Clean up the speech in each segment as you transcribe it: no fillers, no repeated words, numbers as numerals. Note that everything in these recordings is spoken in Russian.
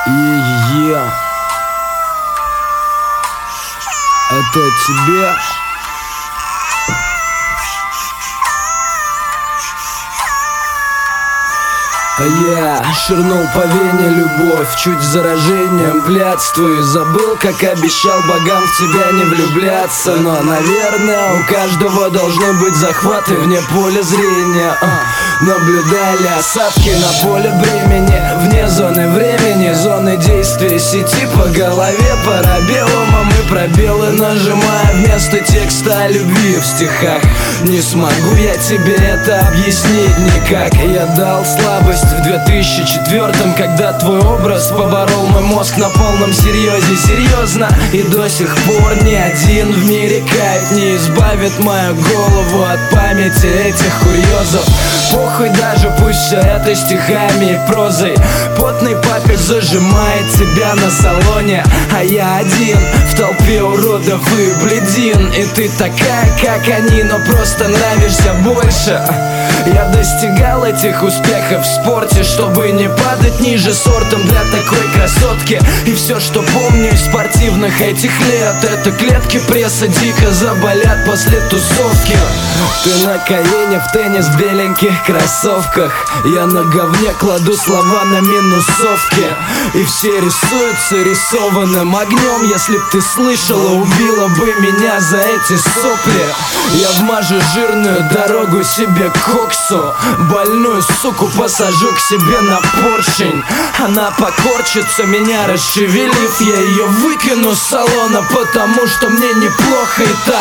Это тебе. А я ширнул по вене любовь, чуть заражением блядствую. Забыл, как обещал богам в тебя не влюбляться. Но, наверное, у каждого должны быть захваты вне поля зрения. Наблюдали осадки на поле бремени, вне зоны времени, зоны действия сети. По голове парабеллум, а мы пробелы нажимая вместо текста о любви в стихах. Не смогу я тебе это объяснить никак. Я дал слабость в 2004-м, когда твой образ поборол мой мозг на полном серьезе. Серьезно, и до сих пор ни один в мире кайф не избавит мою голову от памяти этих курьезов. Похуй даже, пусть все это стихами и прозой. Потный папель зажимает тебя на салоне, а я один в толпе уродов и бледин. И ты такая, как они, но просто нравишься больше. Я достигал этих успехов в спорте, чтобы не падать ниже сортом для такой красотки. И все, что помню из спортивных этих лет, это клетки пресса дико заболят после тусовки. Ты на колене в теннис в беленьких кроссовках, я на говне кладу слова на минусовке. И все рисуются рисованным огнем. Если б ты слышала, убила бы меня за эти сопли. Я вмажу жирную дорогу себе к коксу, больную суку посажу к себе на поршень. Она покорчится, меня расшевелив, я ее выкину с салона, потому что мне неплохо и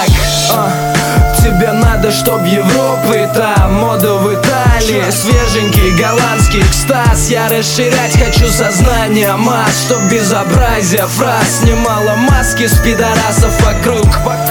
так. Тебе надо, чтоб Европа и там мода в Италии, свеженький голландский экстаз. Я расширять хочу сознание масс, чтоб безобразие фраз снимало маски с пидорасов вокруг.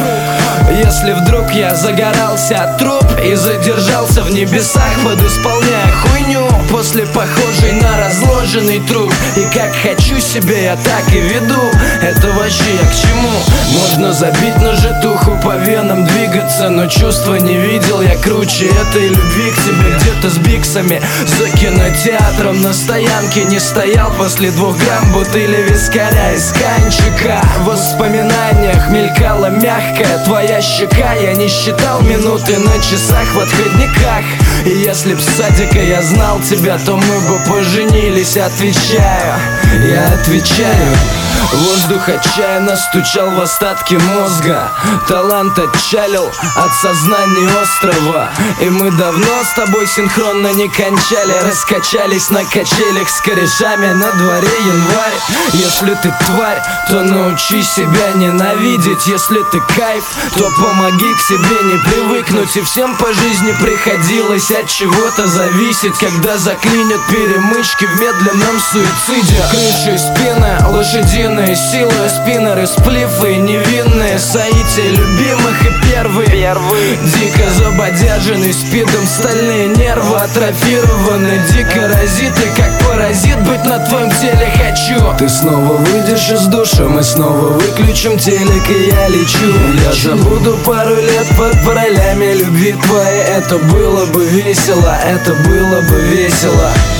Если вдруг я загорался от труп и задержался в небесах, подисполняя хуйню после похожей на разложенный труп. И как хочу себе, я так и веду. Это вообще я к чему? Можно забить на житуху, по венам двигаться, но чувства не видел я круче этой любви к тебе. Где-то с биксами за кинотеатром на стоянке не стоял после 2 грамм бутыли вискаря из канчика. В воспоминаниях мелькала мягкая твоя щека. Я не считал минуты на часах в отходниках. И если б с садика я знал тебя, то мы бы поженились. Отвечаю, я отвечаю. Воздух отчаянно стучал в остатки мозга. Талант отчалил от сознания острова. И мы давно с тобой синхронно не кончали. Раскачались на качелях с корешами, на дворе январь. Если ты тварь, то научи себя ненавидеть. Если ты кайф, то помоги к себе не привыкнуть. И всем по жизни приходилось от чего-то зависеть, когда заклинят перемычки в медленном суициде. Крыши, спины, лошадиные силы, спиннеры, сплифы, невинные соития любимых и первые. Дико забодяженный спидом, стальные нервы атрофированы, дико разиты, как паразит быть на твоем теле хочу. Ты снова выйдешь из душа, мы снова выключим телек, и я лечу. Я забуду пару лет под паролями любви твоей. Это было бы весело, это было бы весело.